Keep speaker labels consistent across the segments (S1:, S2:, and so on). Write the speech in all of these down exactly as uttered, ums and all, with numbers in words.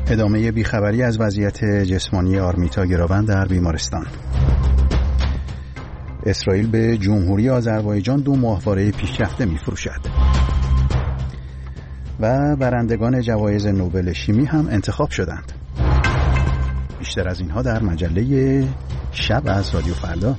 S1: ادامه بیخبری از وضعیت جسمانی آرمیتا گراوند در بیمارستان. اسرائیل به جمهوری آذربایجان دو ماهواره پیشرفته می‌فروشد. و برندگان جوایز نوبل شیمی هم انتخاب شدند. بیشتر از اینها در مجله شب از رادیو فردا.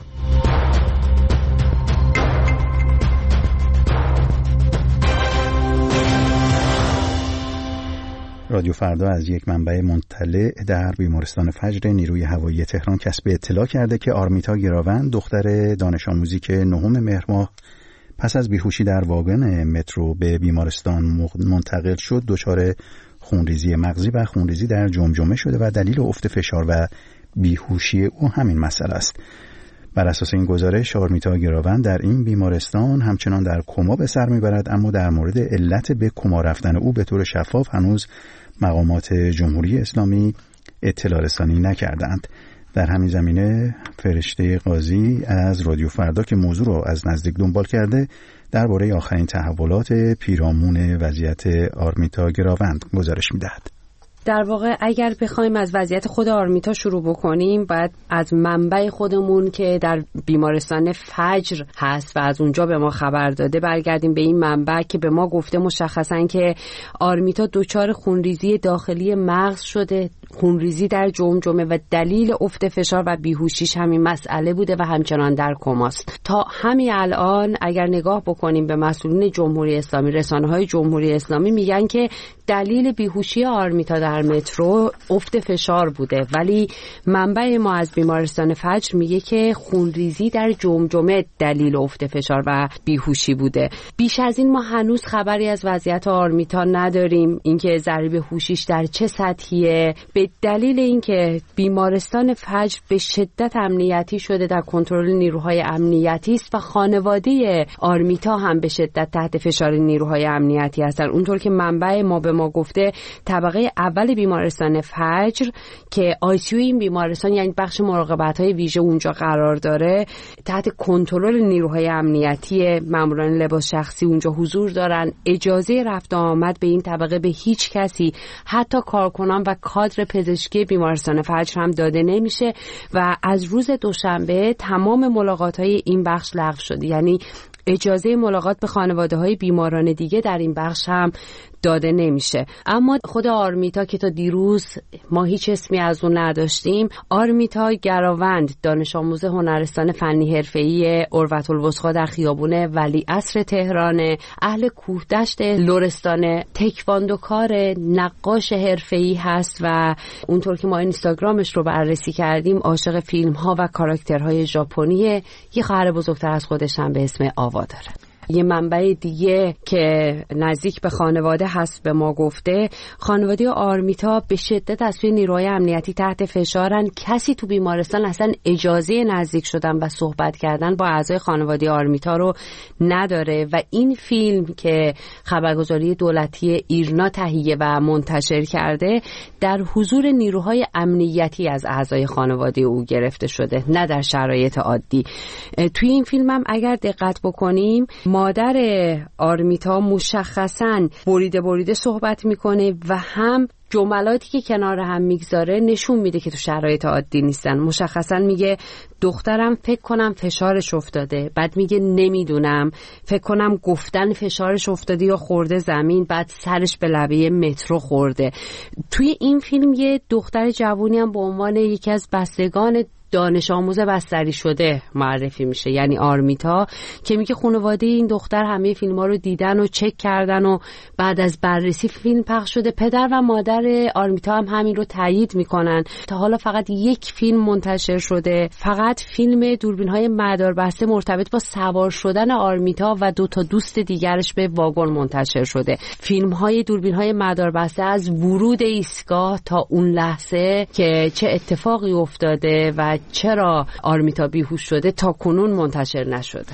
S1: رادیو فردا از یک منبع مطلع در بیمارستان فجر نیروی هوایی تهران کسب اطلاع کرده که آرمیتا گراوند دختر دانش آموزی که نهم مهر ماه پس از بیهوشی در واگن مترو به بیمارستان منتقل شد دچار خونریزی مغزی و خونریزی در جمجمه شده و دلیل افت فشار و بیهوشی او همین مسئله است. بر اساس این گزارش آرمیتا گراوند در این بیمارستان همچنان در کما به سر میبرد، اما در مورد علت به کما رفتن او به طور شفاف هنوز مقامات جمهوری اسلامی اطلاع رسانی نکردند. در همین زمینه فرشته قاضی از رادیو فردا که موضوع را از نزدیک دنبال کرده درباره آخرین تحولات پیرامون وضعیت آرمیتا گراوند گزارش می‌دهد.
S2: در واقع اگر بخوایم از وضعیت خود آرمیتا شروع بکنیم باید از منبع خودمون که در بیمارستان فجر هست و از اونجا به ما خبر داده برگردیم به این منبع که به ما گفته مشخصاً که آرمیتا دچار خونریزی داخلی مغز شده، خونریزی در جمجمه و دلیل افت فشار و بیهوشیش همین مسئله بوده و همچنان در کماست. تا همین الان اگر نگاه بکنیم به مسئولین جمهوری اسلامی، رسانه‌های جمهوری اسلامی میگن که دلیل بیهوشی آرمیتا در مترو افت فشار بوده، ولی منبع ما از بیمارستان فجر میگه که خونریزی در جمجمه دلیل افت فشار و بیهوشی بوده. بیش از این ما هنوز خبری از وضعیت آرمیتا نداریم، اینکه ضریب هوشیش در چه سطحیه، به دلیل اینکه بیمارستان فجر به شدت امنیتی شده، در کنترل نیروهای امنیتی است و خانواده آرمیتا هم به شدت تحت فشار نیروهای امنیتی هستند. اونطور که منبع ما به ما گفته طبقه اول بیمارستان فجر که آی سی یو این بیمارستان یعنی بخش مراقبت‌های ویژه اونجا قرار داره تحت کنترل نیروهای امنیتی، ماموران لباس شخصی اونجا حضور دارن. اجازه رفت و آمد به این طبقه به هیچ کسی حتی کارکنان و کادر پزشکی بیمارستان فجر هم داده نمیشه و از روز دوشنبه تمام ملاقات‌های این بخش لغو شده، یعنی اجازه ملاقات به خانواده‌های بیماران دیگه در این بخش هم داده نمیشه. اما خود آرمیتا که تا دیروز ما هیچ اسمی از اون نداشتیم، آرمیتا گراوند دانش آموز هنرستان فنی حرفه‌ای اروت الوثقی در خیابون ولیعصر تهران، اهل کوهدشت لرستان، تکواندوکار، نقاش حرفه‌ای هست و اونطور که ما اینستاگرامش رو بررسی کردیم عاشق فیلم‌ها و کاراکترهای ژاپنی، یه خواهر بزرگتر از خودش هم به اسم آوا داره. یه منبع دیگه که نزدیک به خانواده هست به ما گفته خانواده آرمیتا به شدت از سوی نیروهای امنیتی تحت فشارن، کسی تو بیمارستان اصلا اجازه نزدیک شدن و صحبت کردن با اعضای خانواده آرمیتا رو نداره و این فیلم که خبرگزاری دولتی ایرنا تهیه و منتشر کرده در حضور نیروهای امنیتی از اعضای خانواده او گرفته شده، نه در شرایط عادی. توی این فیلم هم اگر دقت بکنیم مادر آرمیتا مشخصاً بریده بریده صحبت میکنه و هم جملاتی که کنار هم میگذاره نشون میده که تو شرایط عادی نیستن. مشخصاً میگه دخترم فکر کنم فشارش افتاده، بعد میگه نمیدونم، فکر کنم گفتن فشارش افتاده یا خورده زمین، بعد سرش به لبه مترو خورده. توی این فیلم یه دختر جوونی هم به عنوان یکی از بستگان دانش آموز بستری شده معرفی میشه، یعنی آرمیتا، که میگه خانواده این دختر همه فیلم‌ها رو دیدن و چک کردن و بعد از بررسی فیلم پخش شده. پدر و مادر آرمیتا هم همین رو تایید میکنن. تا حالا فقط یک فیلم منتشر شده، فقط فیلم دوربین‌های مداربسته مرتبط با سوار شدن آرمیتا و دو تا دوست دیگرش به واگن منتشر شده. فیلم‌های دوربین‌های مداربسته از ورود ایستگاه تا اون لحظه که چه اتفاقی افتاده و چرا آرمیتا بیهوش شده تا کنون منتشر نشده.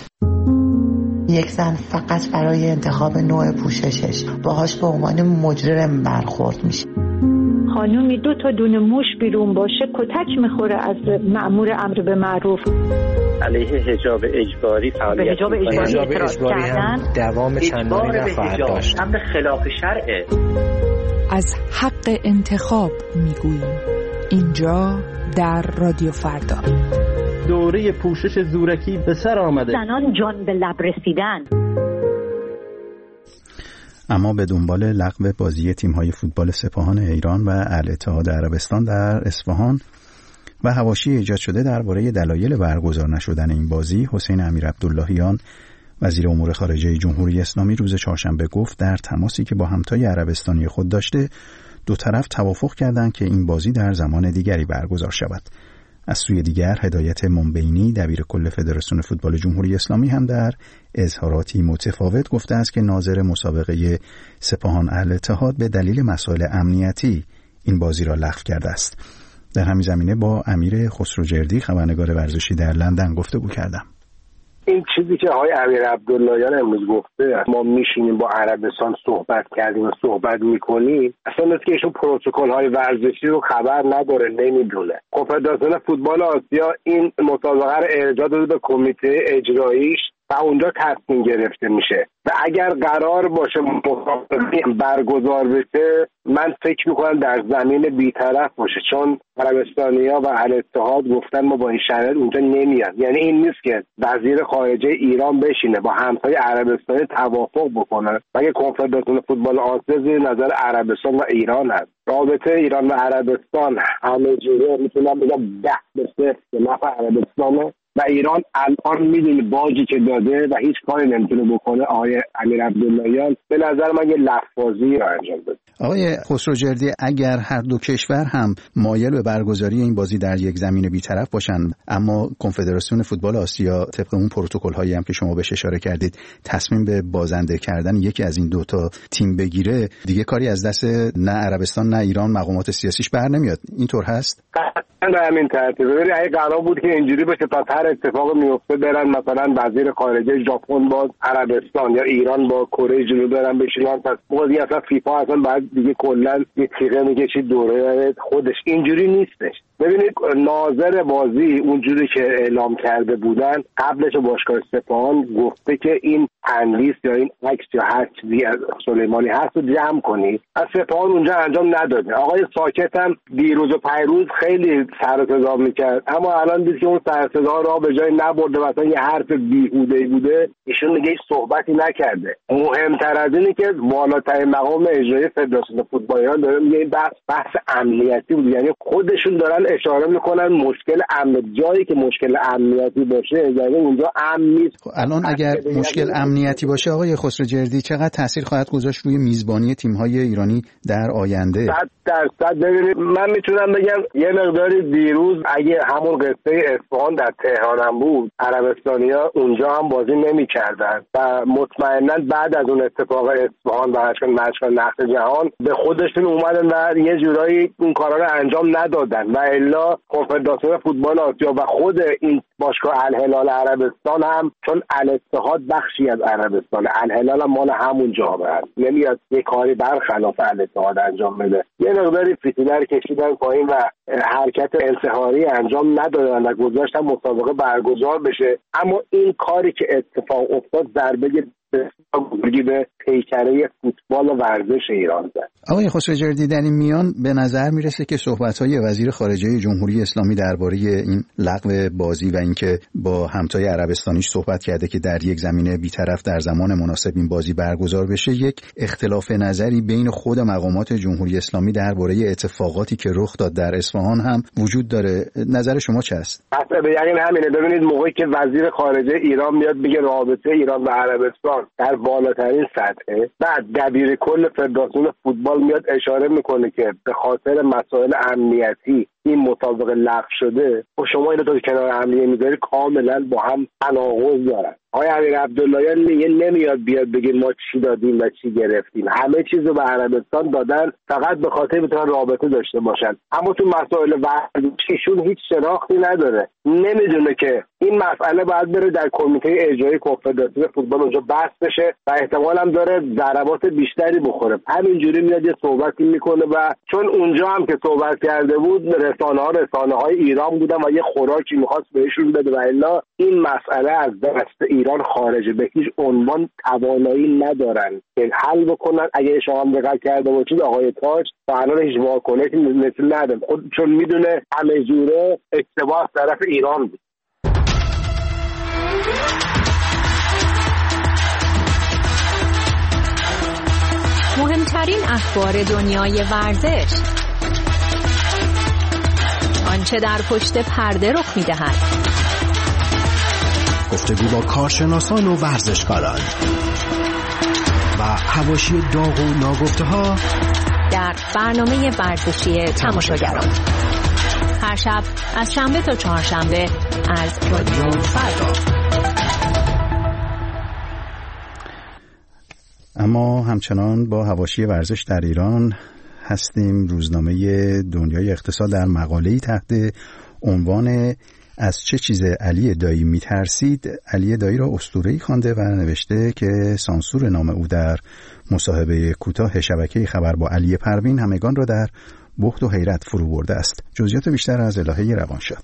S3: یک زن فقط برای انتخاب نوع پوششش باهاش به عنوان مجرم برخورد میشه.
S4: خانومی دو تا دونه موش بیرون باشه کتک میخوره از مأمور امر به معروف.
S5: علیه حجاب اجباری فعالیت
S4: حجاب اجباری اعتراض کردن،
S6: دوام چندانی نخواهد داشت.
S5: امر خلاف شرعه.
S6: از حق انتخاب میگوییم. اینجا در رادیو فردا.
S7: دوره پوشش زورکی به سر آمده.
S4: زنان جان به لب رسیدن.
S1: اما به دنبال لغو بازی تیم‌های فوتبال سپاهان ایران و الاتحاد عربستان در اصفهان و حواشی ایجاد شده درباره دلایل برگزار نشدن این بازی، حسین امیرعبداللهیان وزیر امور خارجه جمهوری اسلامی روز چهارشنبه گفت در تماسی که با همتای عربستانی خود داشته، دو طرف توافق کردند که این بازی در زمان دیگری برگزار شود. از سوی دیگر هدایت منبینی دبیر کل فدراسیون فوتبال جمهوری اسلامی هم در اظهاراتی متفاوت گفته است که ناظر مسابقه سپاهان الاتحاد به دلیل مسائل امنیتی این بازی را لغو کرده است. در همین زمینه با امیر خسروجردی خبرنگار ورزشی در لندن گفتگو کردم.
S8: این چیزی که آقای امیرعبداللهیان امروز گفته، ما میشینیم با عربستان صحبت کردیم و صحبت میکنیم، اصلا مثل که ایشون پروتکل های ورزشی رو خبر نداره، نمیدونه. کنفدراسیون فوتبال آسیا این مسابقه رو ارجاع داده به کمیته اجراییش و اونجا تصمیم گرفته میشه و اگر قرار باشه مسابقه برگزار بشه، من فکر میکنم در زمین بی‌طرف باشه، چون عربستانی‌ها و الاتحاد گفتن ما با این شرایط اونجا نمیاد. یعنی این نیست که وزیر خارجه ایران بشینه با همتای عربستانی توافق بکنه، مگه کنفدراسیون فوتبال آسیا زیر نظر عربستان و ایران هست. رابطه ایران و عربستان همه جوره میتونم بگم ده به صفر به نفع عربستانه و ایران الان میدونه باجی که داده و هیچ کاری نمیتونه بکنه. آقای امیرعبداللهیان به نظر من یه لفظی رو انجام داد.
S1: آقای خسروجردی، اگر هر دو کشور هم مایل به برگزاری این بازی در یک زمین بی‌طرف باشند، اما کنفدراسیون فوتبال آسیا طبق اون پروتکل هایی هم که شما بهش اشاره کردید تصمیم به بازنده کردن یکی از این دوتا تیم بگیره، دیگه کاری از دست نه عربستان نه ایران مقامات سیاسیش بر نمیاد. اینطور هست؟
S8: به همین ترتیب. ببینید اگه قرار بود که اینجوری بشه تا هر اتفاق میفته برن مثلا وزیر خارجه ژاپن با عربستان یا ایران با کره جنوبی برن بشینن، پس بازی اصلا فیفا اصلا بعد دیگه کلا یه تیغه میکشید دوره خودش. اینجوری نیستش. ببینید ناظر بازی اونجوری که اعلام کرده بودن قبلش باشگاه سپاهان گفته که این تندیس یا این عکس یا هر چیزی از سلیمانی هست رو جمع کنید. از سپاهان اونجا انجام نداده. آقای ساکت هم دیروز و پیروز خیلی سر و صدا میکرد، اما الان دید که اون سر و صدا را به جای نبرده، مثلا یه حرف بیهوده‌ای بوده، ایشون دیگه هیچ صحبتی نکرده. مهمتر از اینه که بالاترین مقام اجرایی فدراسیون فوتبال ایران داره میگه این بحث بحث امنیتی بود. یعنی خودشون دارن اشاره میکنن مشکل امن، جایی که مشکل امنیتی باشه یعنی اونجا امن نیست.
S1: الان اگر مشکل امنیتی باشه آقای خسروجردی چقدر تاثیر خواهد گذاشت روی میزبانی تیم‌های ایرانی در آینده؟
S8: صد درصد. ببینید من میتونم بگم یه مقداری دیروز اگه همون قصه اصفهان در تهران هم بود، عربستانی‌ها اونجا هم بازی نمی‌کردن و مطمئناً بعد از اون اتفاق اصفهان و مشکل نقد جهان به خودشون اومدن و یه جورایی اون کارا رو انجام ندادن و الا کنفدراسیون فوتبال آسیا و خود این باشگاه الهلال عربستان هم، چون الاتحاد بخشی از عربستان، الهلال هم مال همون جامعه است، نمیاد یه کاری برخلاف الاتحاد انجام بده. یه مقداری فتیلر کشیدن پایین و حرکت انتحاری انجام ندادن و گذاشتن مسابقه برگزار بشه، اما این کاری که اتفاق افتاد ضربه بزرگی به پیکره فوتبال و ورزش ایران زد.
S1: آقای خسروجردی، در این میان به نظر میرسه که صحبت‌های وزیر خارجه جمهوری اسلامی درباره این لغو بازی و اینکه با همتای عربستانیش صحبت کرده که در یک زمینه بی‌طرف در زمان مناسب این بازی برگزار بشه، یک اختلاف نظری بین خود مقامات جمهوری اسلامی درباره اتفاقاتی که رخ داد در اصفهان هم وجود داره. نظر شما چه است؟
S8: اصلا به یقین همینه. ببینید موقعی که وزیر خارجه ایران میاد میگه رابطه ایران و عربستان در بالاترین سطحه، بعد دبیر کل فدراسیون فوتبال میاد اشاره میکنه که به خاطر مسائل امنیتی این مسابقه لغو شده، و شما اینو تا کنار امنیه میذاری، کاملا با هم تناقض دارن. آقای امیرعبداللهیان میگه نمیاد بیاد بگه ما چی دادیم و چی گرفتیم، همه چیز رو به عربستان دادن فقط به خاطر بتونن رابطه داشته باشن، اما تو مسائل ورزشیشون هیچ شناختی نداره، نمیدونه که این مسئله باید بره در کمیته اجرایی کنفدراسیون فوتبال اونجا بحث بشه و احتمال هم داره ضربات بیشتری بخوره. همینجوری میاد یه صحبتی میکنه و چون اونجا هم که صحبت کرده بود رسانه ها رسانه های ایران بودن و یه خوراکی میخواست بهشون بده و الا این مسئله از دست ایران خارجه، به هیچ عنوان توانایی ندارن که حل بکنن. اگه شما هم دقت کرده باشید آقای تاج تا الان هیچ واکنشی مثل نداره، خود چون میدونه همه جوره اشتباه از طرف ایران بود.
S9: مهمترین اخبار دنیای ورزش، آنچه در پشت پرده رخ می‌دهد،
S10: گفتگو با کارشناسان و ورزشکاران و حواشی داغ و ناگفته‌ها
S9: در برنامه ورزشی تماشاگران، هر شب از شنبه تا چهارشنبه از رادیو فردا.
S1: اما همچنان با حواشی ورزش در ایران هستیم. روزنامه دنیای اقتصاد در مقاله‌ای تحت عنوان از چه چیز علی دایی میترسید علی دایی را اسطوره‌ای خوانده و نوشته که سانسور نام او در مصاحبه کوتاه شبکه خبر با علی پروین همگان را در بهت و حیرت فرو برده است. جزئیات بیشتر از الهه روانشاد.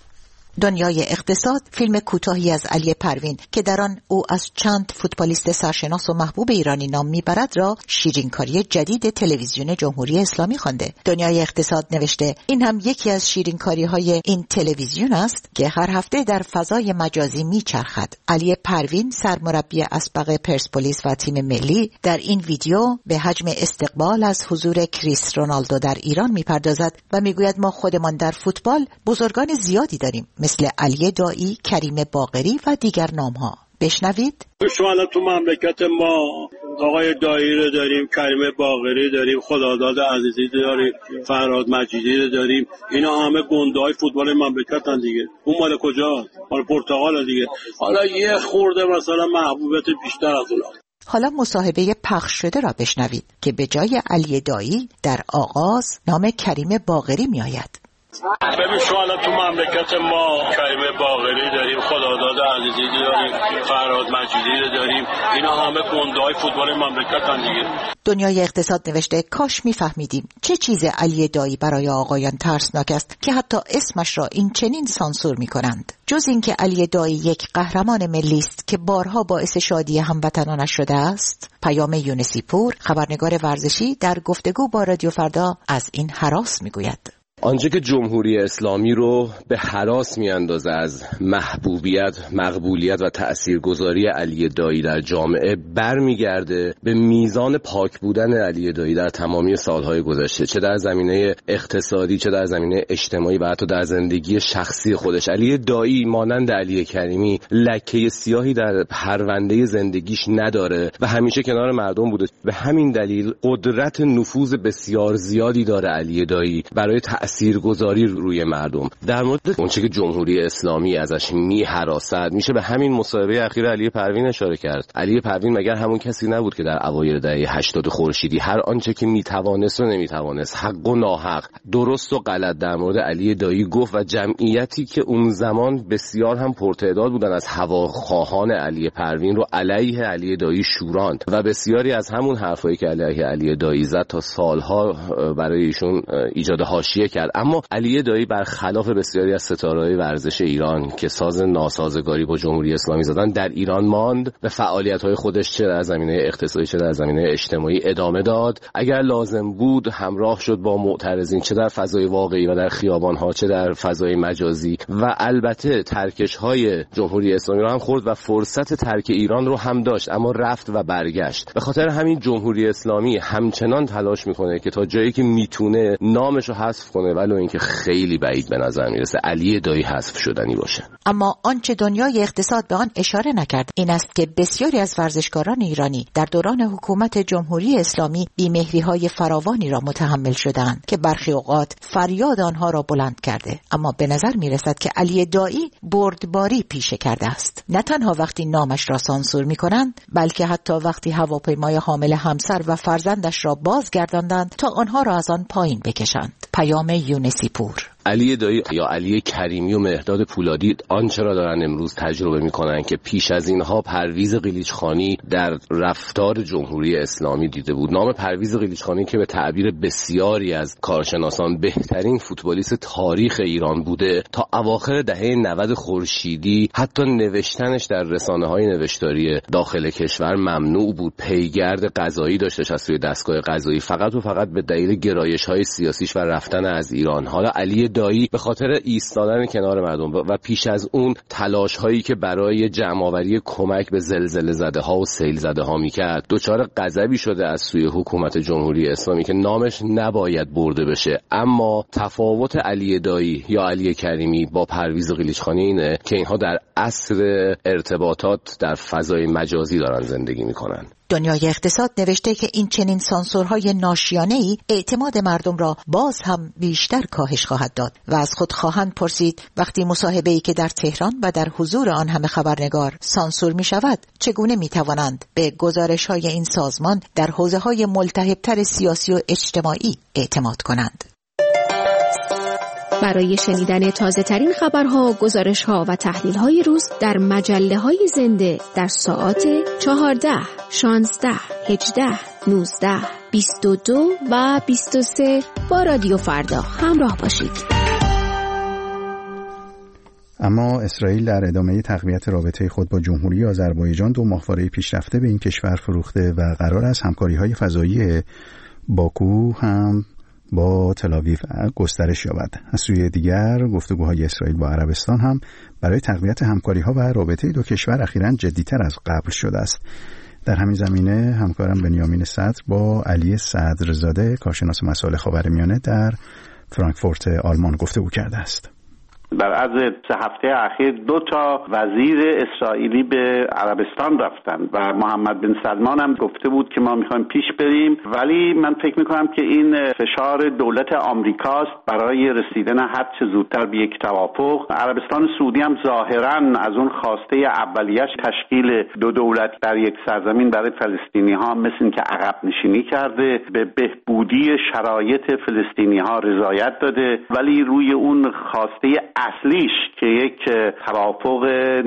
S11: دنیای اقتصاد فیلم کوتاهی از علی پروین که در آن او از چند فوتبالیست سرشناس و محبوب ایرانی نام میبرد را شیرینکاری جدید تلویزیون جمهوری اسلامی خوانده. دنیای اقتصاد نوشته این هم یکی از شیرینکاری های این تلویزیون است که هر هفته در فضای مجازی میچرخد. علی پروین سرمربی اسبق پرسپولیس و تیم ملی در این ویدیو به حجم استقبال از حضور کریس رونالدو در ایران میپردازد و میگوید ما خودمان در فوتبال بزرگان زیادی داریم مثل علی دایی، کریم باقری و دیگر نام‌ها. بشنوید.
S12: شما الان تو مملکت ما آقای دایی رو داریم، کریم باقری داریم، خداداد عزیزی داریم، فرهاد مجیدی داریم. اینا همه گنده‌های فوتبال مملکتن دیگه. اون مال کجاست؟ مال پرتغال دیگه. حالا یه خورده مثلا محبوبیت بیشتر از اونها.
S11: حالا مصاحبه پخش شده را بشنوید که به جای علی دایی در آغاز نام کریم باقری می آید.
S12: ببین شما الان تو مملکت ما کریم باقری داریم، خداداد عزیزی داریم، فرهاد مجیدی داریم. اینا همه گنده‌های فوتبال مملکتن دیگه.
S11: دنیای اقتصاد نوشته کاش میفهمیدیم چه چیز علی دایی برای آقایان ترسناک است که حتی اسمش را این چنین سانسور می‌کنند. جز اینکه علی دایی یک قهرمان ملی است که بارها باعث شادی هموطنانش شده است. پیام یونسی پور، خبرنگار ورزشی، در گفتگو با رادیو فردا از این هراس می‌گوید.
S13: آنچه که جمهوری اسلامی رو به هراس میاندازه از محبوبیت، مقبولیت و تاثیرگذاری علی دایی در جامعه برمیگرده به میزان پاک بودن علی دایی در تمامی سالهای گذشته، چه در زمینه اقتصادی، چه در زمینه اجتماعی و حتی در زندگی شخصی خودش. علی دایی مانند علی کریمی لکه سیاهی در پرونده زندگیش نداره و همیشه کنار مردم بوده. به همین دلیل قدرت نفوذ بسیار زیادی داره علی دایی برای تاثیرگذاری روی مردم. در مورد اونچه که جمهوری اسلامی ازش می‌هراست میشه به همین مصاحبه اخیر علی پروین اشاره کرد. علی پروین مگر همون کسی نبود که در اوایل دهه هشتاد خورشیدی هر آنچه که میتوانست و نمیتوانست، حق و ناحق، درست و غلط در مورد علی دایی گفت و جمعیتی که اون زمان بسیار هم پرتعداد بودن از هواخواهان علی پروین رو علیه علی دایی شوراند و بسیاری از همون حرفایی که علیه علی دایی زد تا سالها برای ایشون ایجاد حاشیه کرد. اما علی دایی برخلاف بسیاری از ستاره‌های ورزش ایران که ساز ناسازگاری با جمهوری اسلامی زدن، در ایران ماند، به فعالیت‌های خودش چه در زمینه اقتصادی چه در زمینه اجتماعی ادامه داد. اگر لازم بود همراه شد با معترضین، چه در فضای واقعی و در خیابان‌ها چه در فضای مجازی، و البته ترکش‌های جمهوری اسلامی رو هم خورد و فرصت ترک ایران رو هم داشت، اما رفت و برگشت. به خاطر همین جمهوری اسلامی همچنان تلاش می‌کنه که تا جایی که میتونه نامش رو حذف کنه، ولو اینکه خیلی بعید به نظر میرسه علی دایی حذف شدنی باشه.
S11: اما آنچه دنیای اقتصاد به آن اشاره نکرد این است که بسیاری از ورزشکاران ایرانی در دوران حکومت جمهوری اسلامی بیمهری‌های فراوانی را متحمل شدند که برخی اوقات فریاد آنها را بلند کرده. اما به نظر میرسد که علی دایی بردباری پیشه کرده است. نه تنها وقتی نامش را سانسور می‌کنند، بلکه حتی وقتی هواپیمای حامل همسر و فرزندش را بازگرداندند تا آنها را از آن پایین بکشند. پیام یونسی پور.
S13: علی دایی یا علی کریمی و مهرداد پولادی آنچه را دارن امروز تجربه میکنن که پیش از اینها پرویز قلیچخانی در رفتار جمهوری اسلامی دیده بود. نام پرویز قلیچخانی که به تعبیر بسیاری از کارشناسان بهترین فوتبالیست تاریخ ایران بوده، تا اواخر دهه نود خورشیدی حتی نوشتنش در رسانه‌های نوشتاری داخل کشور ممنوع بود. پیگرد قضایی داشتش از سوی دستگاه قضایی، فقط و فقط به دلیل گرایش‌های سیاسیش و رفتن از ایران. حالا علی دایی به خاطر ایستادن کنار مردم و پیش از اون تلاش‌هایی که برای جمع‌آوری کمک به زلزله زده‌ها و سیل زده‌ها می‌کرد، دچار غضبی شده از سوی حکومت جمهوری اسلامی که نامش نباید برده بشه. اما تفاوت علی دایی یا علی کریمی با پرویز قلیچخانی اینه که اینها در عصر ارتباطات در فضای مجازی دارن زندگی میکنن.
S11: دنیای اقتصاد نوشته که این چنین سانسورهای ناشیانه‌ای اعتماد مردم را باز هم بیشتر کاهش خواهد داد و از خود خواهند پرسید وقتی مصاحبه‌ای که در تهران و در حضور آن همه خبرنگار سانسور می شود، چگونه می توانند به گزارش‌های این سازمان در حوزه‌های ملتهب‌تر سیاسی و اجتماعی اعتماد کنند.
S14: برای شنیدن تازه ترین خبرها، گزارش‌ها و تحلیل‌های روز در مجله‌های زنده در ساعات چهارده، شانزده، هجده، نوزده، بیست و دو و بیست و سه با رادیو فردا همراه باشید.
S1: اما اسرائیل در ادامه تقویت رابطه خود با جمهوری آذربایجان دو ماهواره پیشرفته به این کشور فروخته و قرار است همکاری‌های فضایی باکو هم با تل‌آویو گسترش یابد. از سوی دیگر گفتگوهای اسرائیل با عربستان هم برای تقویت همکاری‌ها و رابطه دو کشور اخیراً جدی‌تر از قبل شده است. در همین زمینه همکارم بنیامین صدر با علی صدرزاده کارشناس مسائل خاورمیانه در فرانکفورت آلمان گفتگو کرده است.
S15: در عرض سه هفته اخیر دو تا وزیر اسرائیلی به عربستان رفتن و محمد بن سلمان هم گفته بود که ما میخوایم پیش بریم، ولی من فکر میکنم که این فشار دولت آمریکاست برای رسیدن هر چه زودتر به یک توافق. عربستان سعودی هم ظاهرا از اون خواسته اولیش تشکیل دو دولت در یک سرزمین برای فلسطینی ها مثل این که عقب نشینی کرده، به بهبودی شرایط فلسطینی ها رضایت داده، ولی روی اون خواسته اصلیش که یک توافق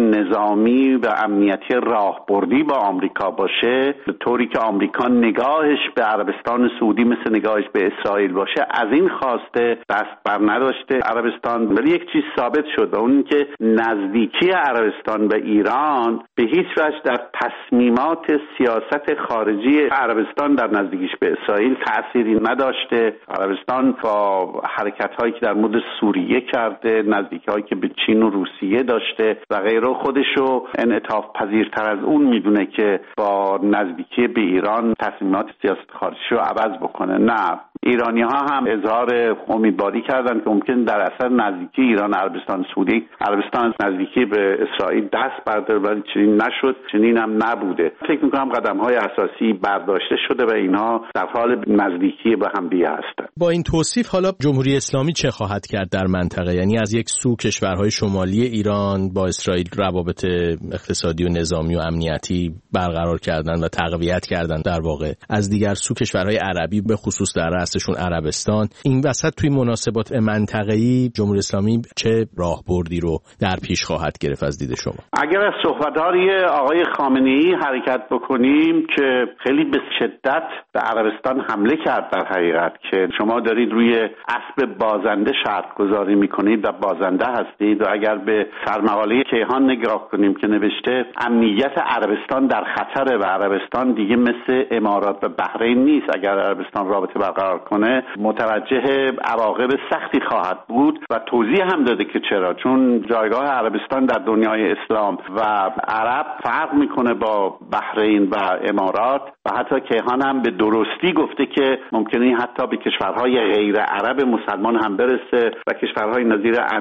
S15: نظامی و امنیتی راهبردی با آمریکا باشه، به طوری که آمریکا نگاهش به عربستان سعودی مثل نگاهش به اسرائیل باشه، از این خواسته دست بر نداشته عربستان. ولی یک چیز ثابت شد و اون که نزدیکی عربستان به ایران به هیچ وجه در تصمیمات سیاست خارجی عربستان در نزدیکیش به اسرائیل تأثیری نداشته. عربستان با حرکت‌هایی که در مورد سوریه کرده، نزدیکی‌هایی که به چین و روسیه داشته و غیره، خودشو انعطاف پذیرتر از اون میدونه که با نزدیکی به ایران تصمیمات سیاست خارجی رو عوض بکنه. نه، ایرانی ها هم اظهار امیدواری کردن که ممکن در اثر نزدیکی ایران عربستان سعودی عربستان نزدیکی به اسرائیل دست برداره، ولی چنین نشد، چنین هم نبوده. فکر می‌کنم قدم‌های اساسی برداشته شده و اینها در حال نزدیکی به هم دیگه هستند.
S16: با این توصیف حالا جمهوری اسلامی چه خواهد کرد در منطقه؟ یعنی از یک سو کشورهای شمالی ایران با اسرائیل روابط اقتصادی و نظامی و امنیتی برقرار کردن و تقویت کردن، در واقع از دیگر سو کشورهای عربی به خصوص در رأسشون عربستان. این وسط توی مناسبات منطقه‌ای جمهوری اسلامی چه راهبردی رو در پیش خواهد گرفت از دید شما؟
S15: اگر از صحبت‌های آقای خامنه‌ای حرکت بکنیم که خیلی به شدت به عربستان حمله کرد، در حقیقت که شما دارید روی اسب بازنده شرط گذاری می‌کنید و بازنده هستید، و اگر به سرمقاله کیهان نگاه کنیم که نوشته امنیت عربستان در خطره و عربستان دیگه مثل امارات و بحرین نیست، اگر عربستان رابطه برقرار کنه متوجه عواقب سختی خواهد بود و توضیح هم داده که چرا، چون جایگاه عربستان در دنیای اسلام و عرب فرق میکنه با بحرین و امارات، و حتی کیهان هم به درستی گفته که ممکنه حتی به کشورهای غیر عرب مسلمان هم برسه و کشورهای نظیر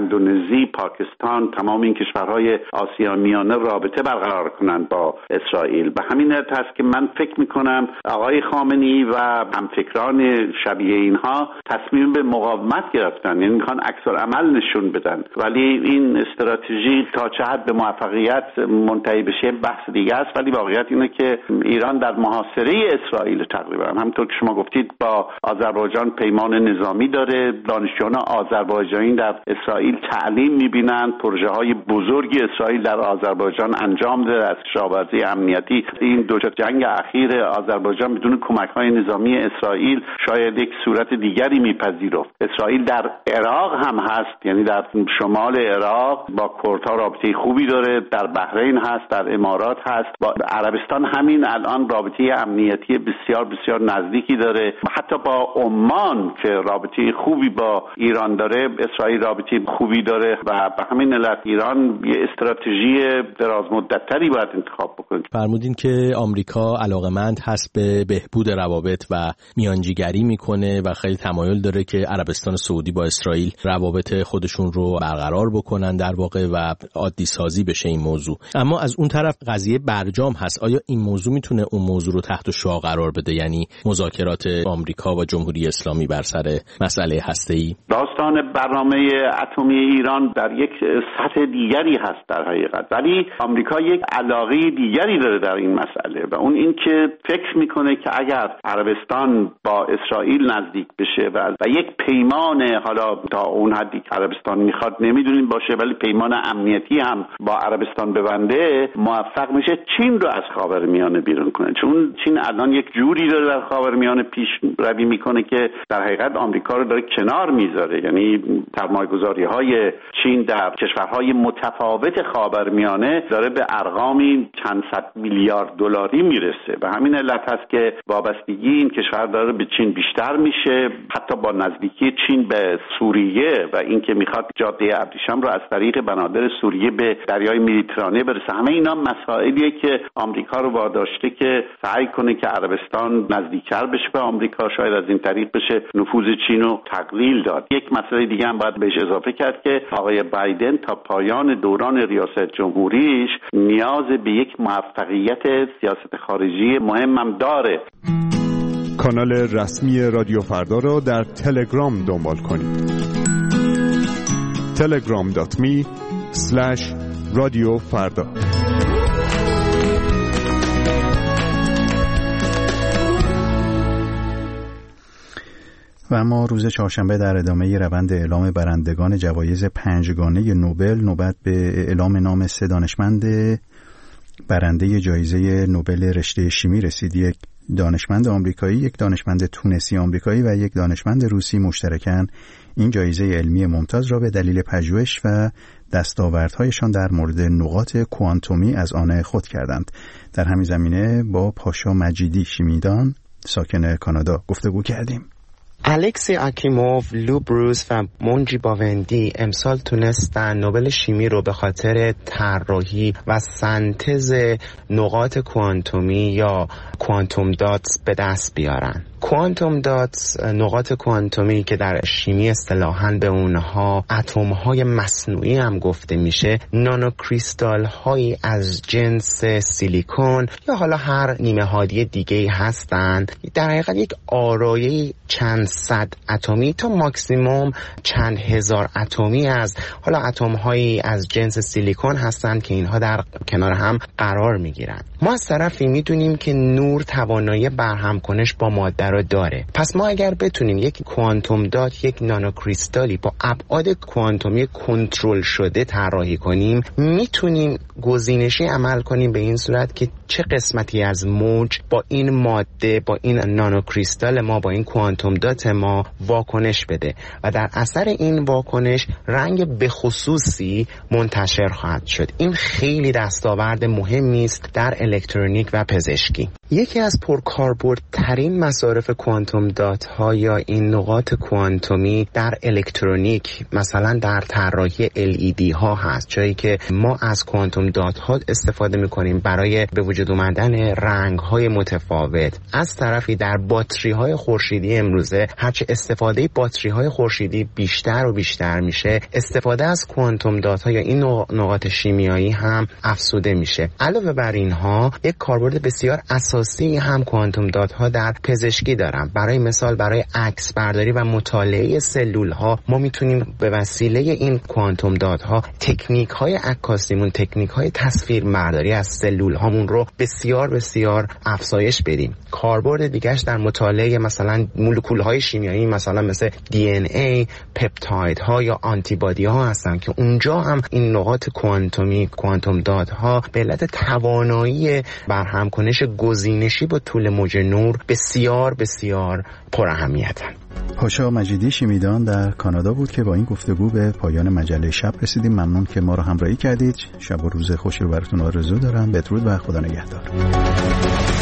S15: اندونزی، پاکستان، تمام این کشورهای آسیا میانه رابطه برقرار کنند با اسرائیل. به همین علت هست که من فکر میکنم آقای خامنه‌ای و همفکران شبیه اینها تصمیم به مقاومت گرفتن، یعنی میخوان عکس‌العمل نشون بدن، ولی این استراتژی تا چه حد به موفقیت منتهی بشه بحث دیگه است. ولی واقعیت اینه که ایران در محاصره اسرائیل تقریبا همونطور که شما گفتید با آذربایجان پیمان نظامی داره، دانشجویان آذربایجانی در اسرائیل تعلیم میبینن، پروژه های بزرگی اسرائیل در آذربایجان انجام داده از کشاورزی امنیتی. این دو جنگ اخیر آذربایجان بدون کمک های نظامی اسرائیل شاید یک صورت دیگری میپذیرفت. اسرائیل در عراق هم هست، یعنی در شمال عراق با کردها رابطه خوبی داره، در بحرین هست، در امارات هست، با عربستان همین الان رابطه امنیتی بسیار بسیار نزدیکی داره، حتی با عمان که رابطه خوبی با ایران داره اسرائیل رابطه خوبی داره و به همین علت ایران یه استراتژی دراز مدت‌تری باید انتخاب بکنه.
S16: فرمودین که آمریکا علاقمند هست به بهبود روابط و میانجیگری میکنه و خیلی تمایل داره که عربستان سعودی با اسرائیل روابط خودشون رو برقرار بکنن در واقع و عادی سازی بشه این موضوع. اما از اون طرف قضیه برجام هست. آیا این موضوع میتونه اون موضوع رو تحت شعاع قرار بده، یعنی مذاکرات آمریکا و جمهوری اسلامی بر سر مسئله هسته‌ای؟
S15: داستان برنامه اتمی ایران در یک سطح دیگری هست در حقیقت، ولی آمریکا یک علاقه دیگری داره در این مسئله و اون این که فکر میکنه که اگر عربستان با اسرائیل نزدیک بشه و, و یک پیمان، حالا تا اون حدی که عربستان میخواد نمیدونیم باشه، ولی پیمان امنیتی هم با عربستان ببنده، موفق میشه چین رو از خاورمیانه بیرون کنه. چون چین الان یک جوری داره در خاورمیانه پیش روی میکنه که در حقیقت آمریکا رو داره کنار میذاره، یعنی سرمایه‌گذاری های چین در کشورهای متفاوت خاورمیانه داره به ارقامی چند صد میلیارد دلاری میرسه. و همین علت هست که وابستگی این کشور داره به چین بیشتر میشه، حتی با نزدیکی چین به سوریه و اینکه میخواد جاده ابریشم رو از طریق بنادر سوریه به دریای مدیترانه برسه. همه اینا مسائلیه که آمریکا رو واداشته که سعی کنه که عربستان نزدیکتر بشه به آمریکا، شاید از این طریق بشه نفوذ چین رو تقلیل داد. یک مسئله دیگه هم باید بهش اضافه کرد که آقای بایدن تا پایان دوران ریاست جمهوریش نیاز به یک موفقیت سیاست خارجی مهم هم داره.
S17: کانال رسمی رادیو فردا را در تلگرام دنبال کنید. تلگرام دات می اسلش رادیو فردا.
S1: و اما روز چهارشنبه در ادامه روند اعلام برندگان جوایز پنجگانه نوبل نوبت به اعلام نام سه دانشمند برنده جایزه نوبل رشته شیمی رسید. یک دانشمند آمریکایی، یک دانشمند تونسی آمریکایی و یک دانشمند روسی مشترکاً این جایزه علمی ممتاز را به دلیل پژوهش و دستاوردهایشان در مورد نقاط کوانتومی از آن خود کردند. در همین زمینه با پاشا مجیدی شیمیدان ساکن کانادا گفتگو کردیم.
S18: الکسی آکیموف، لو بروس و مونجی باوندی امسال تونستن نوبل شیمی رو به خاطر طراحی و سنتز نقاط کوانتومی یا کوانتوم داتس به دست بیارن. کوانتوم داتس، نقاط کوانتومی که در شیمی اصطلاحاً به اونها اتم‌های مصنوعی هم گفته میشه، نانو کریستال هایی از جنس سیلیکون یا حالا هر نیمه هادی دیگه هستند. در حقیقت یک آرایه چند صد اتمی تا ماکسیموم چند هزار اتمی از حالا اتم‌هایی از جنس سیلیکون هستند که اینها در کنار هم قرار میگیرن. ما از طرفی میدونیم که نور توانایی برهم کنش با ماده رو داره. پس ما اگر بتونیم یک کوانتوم دات، یک نانو کریستالی با ابعاد کوانتومی کنترل شده طراحی کنیم، میتونیم گزینشی عمل کنیم به این صورت که چه قسمتی از موج با این ماده، با این نانو کریستال ما، با این کوانتوم دات ما واکنش بده و در اثر این واکنش رنگ به خصوصی منتشر خواهد شد. این خیلی دستاورد مهمی است در الکترونیک و پزشکی. یکی از پرکاربردترین مصارف کوانتوم دات ها یا این نقاط کوانتومی در الکترونیک، مثلا در طراحی ال ای دی ها هست، جایی که ما از کوانتوم دات ها استفاده میکنیم برای به وجود اومدن رنگ های متفاوت. از طرفی در باتری های خورشیدی امروزه هرچه استفاده باتری های خورشیدی بیشتر و بیشتر میشه، استفاده از کوانتوم دات ها یا این نقاط شیمیایی هم افزوده میشه. علاوه بر اینها یک کاربرد بسیار اساسی هم کوانتوم دات ها در پزشکی دارن. برای مثال برای عکس برداری و مطالعه سلول ها ما میتونیم به وسیله این کوانتوم دات ها تکنیک های عکاسیمون، تکنیک های تصویر برداری از سلول هامون رو بسیار بسیار افزایش بدیم. کاربرد دیگه‌اش در مطالعه مثلا مولکول های شیمیایی، مثلا مثل دی ان ای، پپتاید ها یا آنتی بادی ها هستن که اونجا هم این نقاط کوانتومی، کوانتوم دات ها به علت توانایی برهمکنش گزینشی با طول موج نور بسیار بسیار پر اهمیتن.
S1: پاشا مجیدی شیمیدان در کانادا بود که با این گفتگو به پایان مجله شب رسیدیم. ممنون که ما رو همراهی کردید. شب و روز خوشی رو براتون آرزو دارم. بدرود و خدا نگهدار.